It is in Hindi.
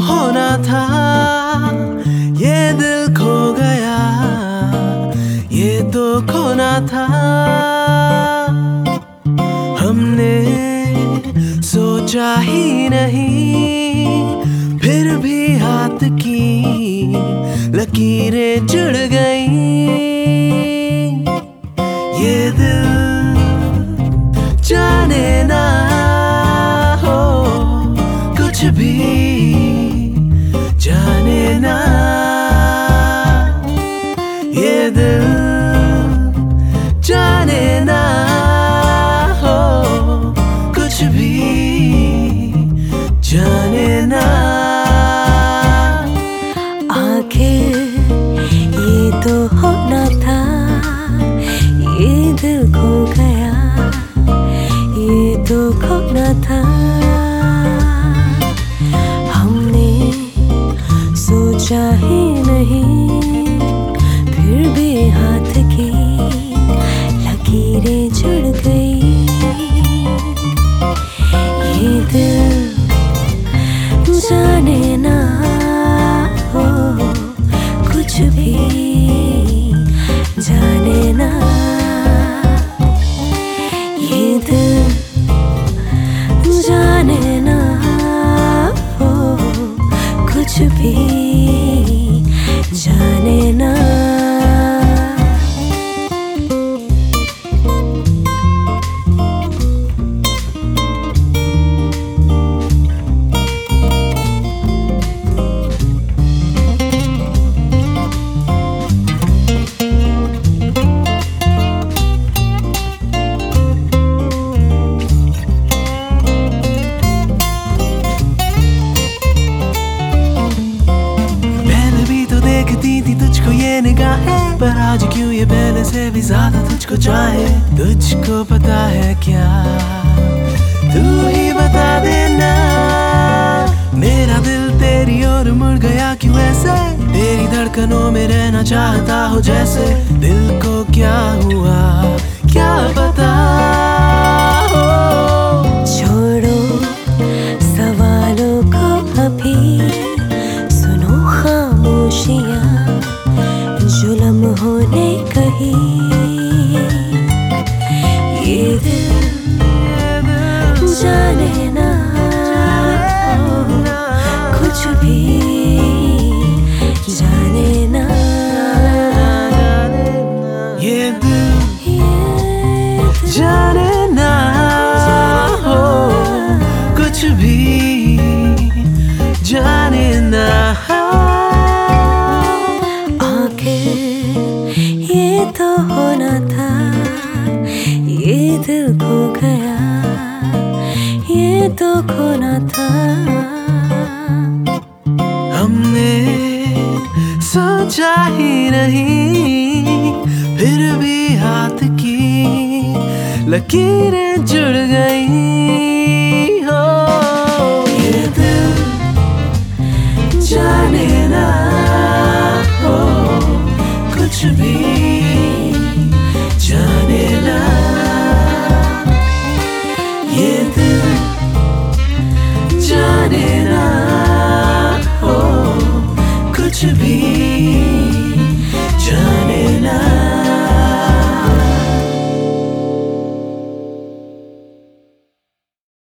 होना था, ये दिल खो गया, ये तो खोना था। हमने सोचा ही नहीं, फिर भी हाथ की लकीरें जुड़ गई। ये दिल जाने ना हो कुछ भी, जाने ना। ये दिल जाने ना हो कुछ भी, जाने ना। आखिर ये तो होना था, ये दिल खो गया, ये तो खोना था। हमने सोचा ही नहीं, फिर भी हाथ की लकीरें जुड़ गई। ये दिल जाने ना हो कुछ भी, जाने ना। ये दिल जाने ना हो कुछ भी, जाने ना। देखती थी तुझको ये निगाहें, पर आज क्यों ये पहले से भी ज्यादा तुझको चाहे। तुझको पता है क्या, तू ही बता देना। मेरा दिल तेरी ओर मुड़ गया क्यों ऐसे, तेरी धड़कनों में रहना चाहता हो जैसे। दिल को क्या हुआ क्या पता हो। छोड़ो सवालों को अभी, सुनो खामोशियाँ जुल्म होने कहीं। ये दिल जाने ना हो कुछ भी, जाने ना। ये दिल जाने ना हो कुछ भी, जाने ना। ये तो होना था, ये दिल खो गया, ये तो खोना था। हमने सोचा ही नहीं, फिर भी हाथ की लकीरें जुड़ गई। हो ये दिल जाने ना हो कुछ भी, जाने ना। ये दिल जाने ना हो कुछ भी, जाने ना।